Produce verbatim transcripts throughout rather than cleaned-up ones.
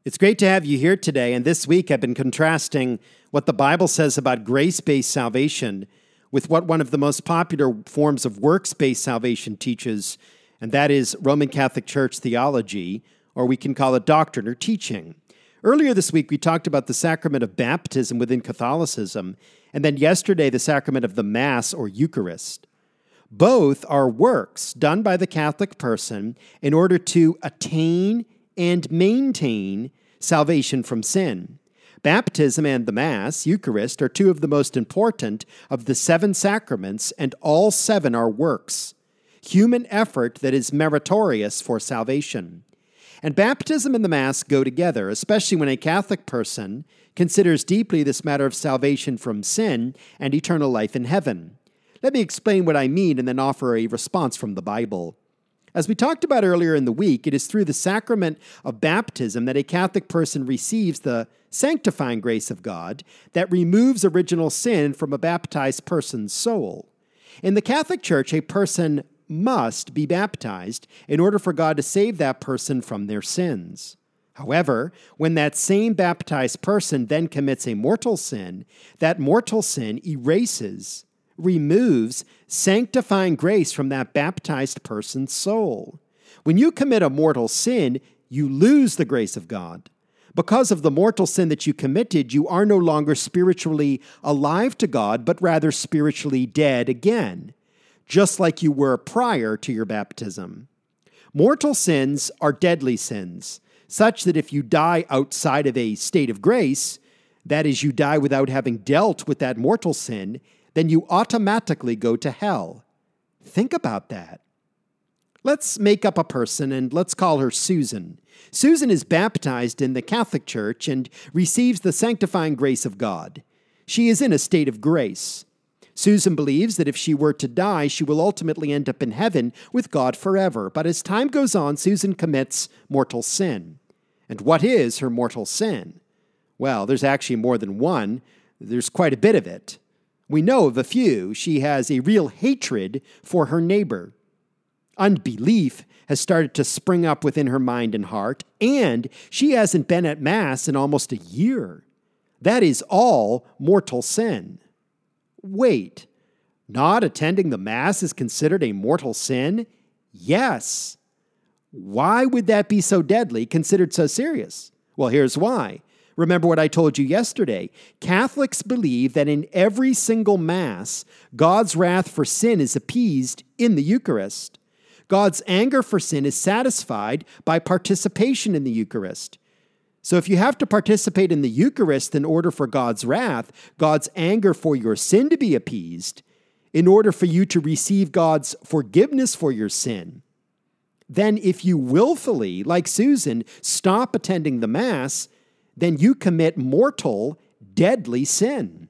It's great to have you here today, and this week I've been contrasting what the Bible says about grace-based salvation with what one of the most popular forms of works-based salvation teaches, and that is Roman Catholic Church theology, or we can call it doctrine or teaching. Earlier this week we talked about the sacrament of baptism within Catholicism, and then yesterday the sacrament of the Mass or Eucharist. Both are works done by the Catholic person in order to attain and maintain salvation from sin. Baptism and the Mass, Eucharist, are two of the most important of the seven sacraments, and all seven are works, human effort that is meritorious for salvation. And baptism and the Mass go together, especially when a Catholic person considers deeply this matter of salvation from sin and eternal life in heaven. Let me explain what I mean and then offer a response from the Bible. As we talked about earlier in the week, it is through the sacrament of baptism that a Catholic person receives the sanctifying grace of God that removes original sin from a baptized person's soul. In the Catholic Church, a person must be baptized in order for God to save that person from their sins. However, when that same baptized person then commits a mortal sin, that mortal sin erases removes sanctifying grace from that baptized person's soul. When you commit a mortal sin, you lose the grace of God. Because of the mortal sin that you committed, you are no longer spiritually alive to God, but rather spiritually dead again, just like you were prior to your baptism. Mortal sins are deadly sins, such that if you die outside of a state of grace, that is, you die without having dealt with that mortal sin, then you automatically go to hell. Think about that. Let's make up a person and let's call her Susan. Susan is baptized in the Catholic Church and receives the sanctifying grace of God. She is in a state of grace. Susan believes that if she were to die, she will ultimately end up in heaven with God forever. But as time goes on, Susan commits mortal sin. And what is her mortal sin? Well, there's actually more than one. There's quite a bit of it. We know of a few. She has a real hatred for her neighbor. Unbelief has started to spring up within her mind and heart, and she hasn't been at Mass in almost a year. That is all mortal sin. Wait, not attending the Mass is considered a mortal sin? Yes. Why would that be so deadly, considered so serious? Well, here's why. Remember what I told you yesterday. Catholics believe that in every single Mass, God's wrath for sin is appeased in the Eucharist. God's anger for sin is satisfied by participation in the Eucharist. So if you have to participate in the Eucharist in order for God's wrath, God's anger for your sin to be appeased, in order for you to receive God's forgiveness for your sin, then if you willfully, like Susan, stop attending the Mass, then you commit mortal, deadly sin.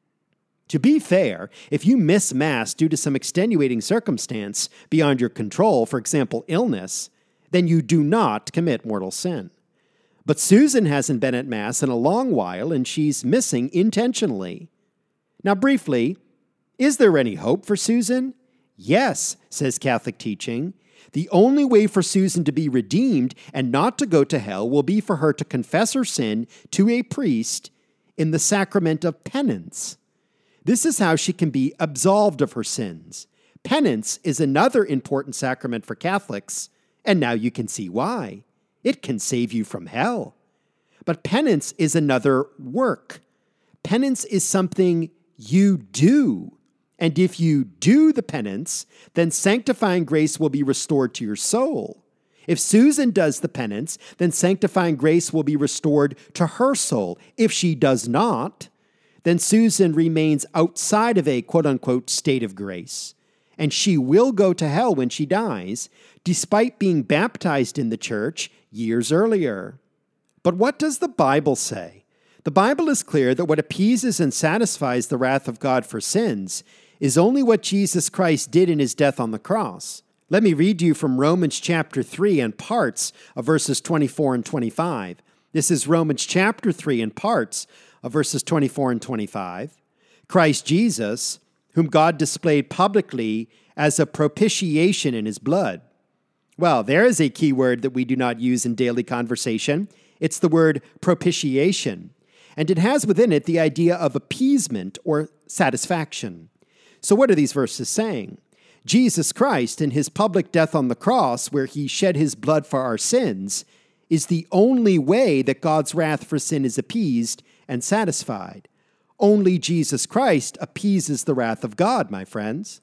To be fair, if you miss Mass due to some extenuating circumstance beyond your control, for example, illness, then you do not commit mortal sin. But Susan hasn't been at Mass in a long while, and she's missing intentionally. Now, briefly, is there any hope for Susan? Yes, says Catholic teaching. The only way for Susan to be redeemed and not to go to hell will be for her to confess her sin to a priest in the sacrament of penance. This is how she can be absolved of her sins. Penance is another important sacrament for Catholics, and now you can see why. It can save you from hell. But penance is another work. Penance is something you do. And if you do the penance, then sanctifying grace will be restored to your soul. If Susan does the penance, then sanctifying grace will be restored to her soul. If she does not, then Susan remains outside of a quote-unquote state of grace, and she will go to hell when she dies, despite being baptized in the church years earlier. But what does the Bible say? The Bible is clear that what appeases and satisfies the wrath of God for sins is only what Jesus Christ did in his death on the cross. Let me read to you from Romans chapter three and parts of verses twenty-four and twenty-five. This is Romans chapter three and parts of verses twenty-four and twenty-five. Christ Jesus, whom God displayed publicly as a propitiation in his blood. Well, there is a key word that we do not use in daily conversation, It's the word propitiation, and it has within it the idea of appeasement or satisfaction. So what are these verses saying? Jesus Christ, in his public death on the cross, where he shed his blood for our sins, is the only way that God's wrath for sin is appeased and satisfied. Only Jesus Christ appeases the wrath of God, my friends.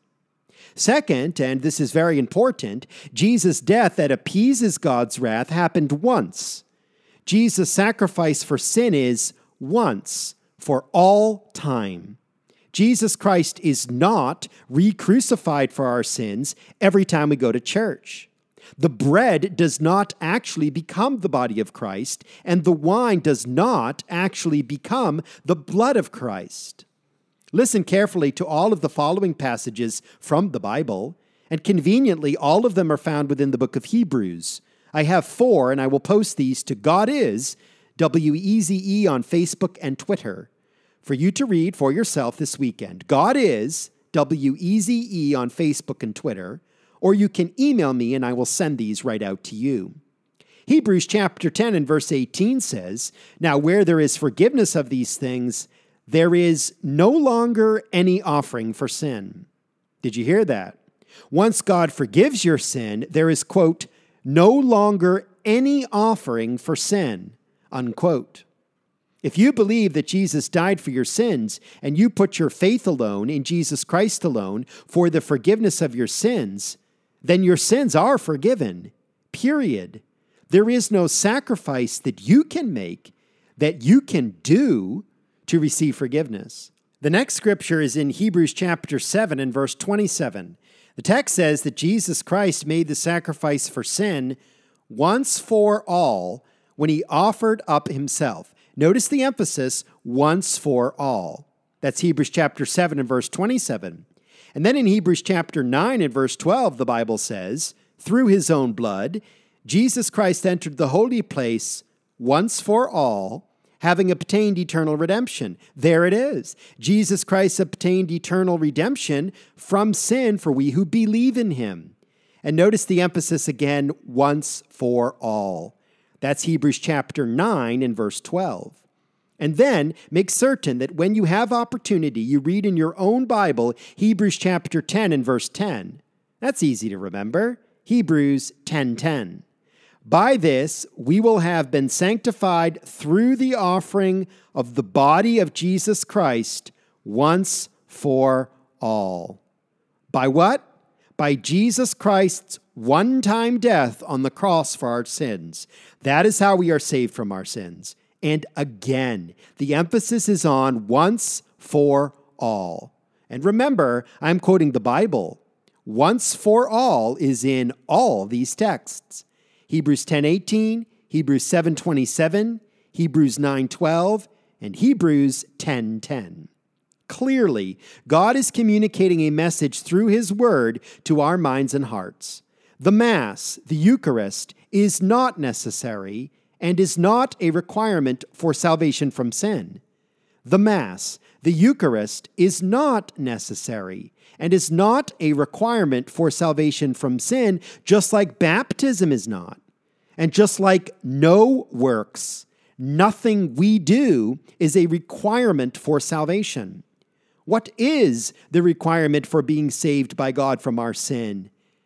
Second, and this is very important, Jesus' death that appeases God's wrath happened once. Jesus' sacrifice for sin is once, for all time. Jesus Christ is not re-crucified for our sins every time we go to church. The bread does not actually become the body of Christ, and the wine does not actually become the blood of Christ. Listen carefully to all of the following passages from the Bible, and conveniently, all of them are found within the book of Hebrews. I have four, and I will post these to God Is, W E Z E on Facebook and Twitter, for you to read for yourself this weekend. God Is, W E Z E on Facebook and Twitter, or you can email me and I will send these right out to you. Hebrews chapter ten and verse eighteen says, "Now where there is forgiveness of these things, there is no longer any offering for sin." Did you hear that? Once God forgives your sin, there is, quote, "no longer any offering for sin," unquote. If you believe that Jesus died for your sins and you put your faith alone in Jesus Christ alone for the forgiveness of your sins, then your sins are forgiven, period. There is no sacrifice that you can make, that you can do to receive forgiveness. The next scripture is in Hebrews chapter seven and verse twenty-seven. The text says that Jesus Christ made the sacrifice for sin once for all when he offered up himself. Notice the emphasis, once for all. That's Hebrews chapter seven and verse twenty-seven. And then in Hebrews chapter nine and verse twelve, the Bible says, through his own blood, Jesus Christ entered the holy place once for all, having obtained eternal redemption. There it is. Jesus Christ obtained eternal redemption from sin for we who believe in him. And notice the emphasis again, once for all. That's Hebrews chapter nine and verse twelve. And then make certain that when you have opportunity, you read in your own Bible Hebrews chapter ten and verse ten. That's easy to remember. Hebrews ten ten. By this we will have been sanctified through the offering of the body of Jesus Christ once for all. By what? By Jesus Christ's one-time death on the cross for our sins. That is how we are saved from our sins. And again, the emphasis is on once for all. And remember, I'm quoting the Bible. Once for all is in all these texts. Hebrews ten eighteen, Hebrews seven twenty-seven, Hebrews nine twelve, and Hebrews ten ten. Clearly, God is communicating a message through his word to our minds and hearts. The Mass, the Eucharist, is not necessary and is not a requirement for salvation from sin. The Mass, the Eucharist, is not necessary and is not a requirement for salvation from sin, just like baptism is not. And just like no works, nothing we do is a requirement for salvation. What is the requirement for being saved by God from our sin?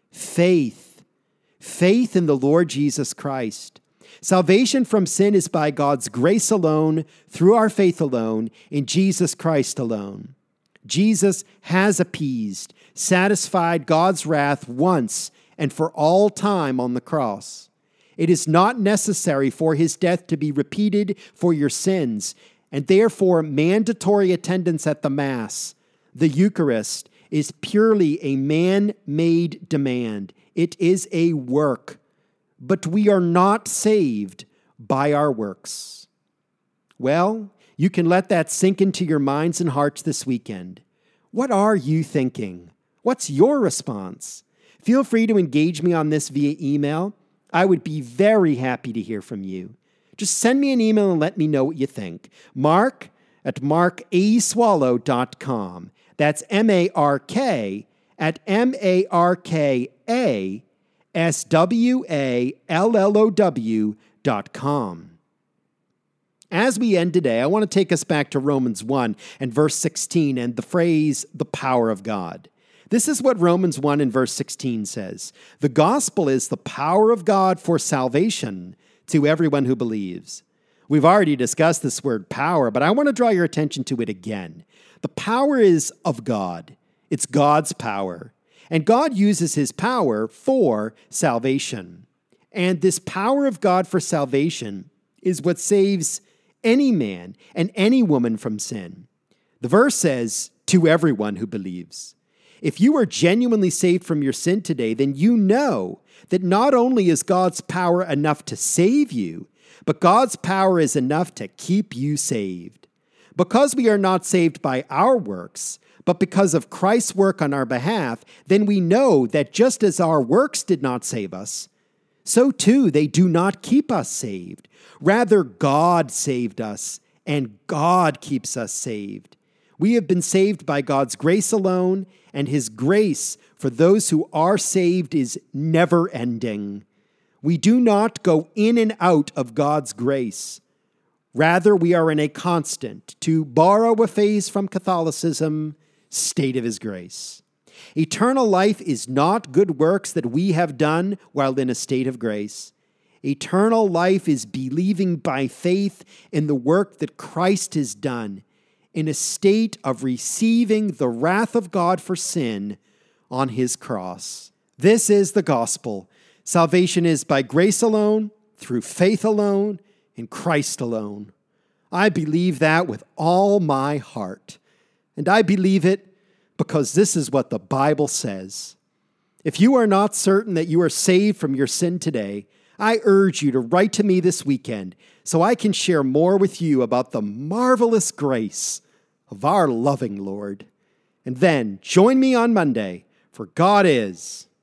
Faith. Faith in the Lord Jesus Christ. Salvation from sin is by God's grace alone, through our faith alone, in Jesus Christ alone. Jesus has appeased, satisfied God's wrath once and for all time on the cross. It is not necessary for his death to be repeated for your sins, and therefore mandatory attendance at the Mass, the Eucharist, is purely a man-made demand. It is a work. But we are not saved by our works. Well, you can let that sink into your minds and hearts this weekend. What are you thinking? What's your response? Feel free to engage me on this via email. I would be very happy to hear from you. Just send me an email and let me know what you think. Mark at mark a swallow dot com. That's M A R K at M A R K A S W A L L O W dot com. As we end today, I want to take us back to Romans one and verse sixteen and the phrase, the power of God. This is what Romans one and verse sixteen says. The gospel is the power of God for salvation to everyone who believes. We've already discussed this word power, but I want to draw your attention to it again. The power is of God. It's God's power. And God uses his power for salvation. And this power of God for salvation is what saves any man and any woman from sin. The verse says, to everyone who believes. If you are genuinely saved from your sin today, then you know that not only is God's power enough to save you, but God's power is enough to keep you saved. Because we are not saved by our works, but because of Christ's work on our behalf, then we know that just as our works did not save us, so too they do not keep us saved. Rather, God saved us, and God keeps us saved. We have been saved by God's grace alone, and his grace for those who are saved is never ending. We do not go in and out of God's grace. Rather, we are in a constant, to borrow a phrase from Catholicism, state of his grace. Eternal life is not good works that we have done while in a state of grace. Eternal life is believing by faith in the work that Christ has done, in a state of receiving the wrath of God for sin on his cross. This is the gospel. Salvation is by grace alone, through faith alone, in Christ alone. I believe that with all my heart. And I believe it because this is what the Bible says. If you are not certain that you are saved from your sin today, I urge you to write to me this weekend so I can share more with you about the marvelous grace of our loving Lord. And then join me on Monday, for God is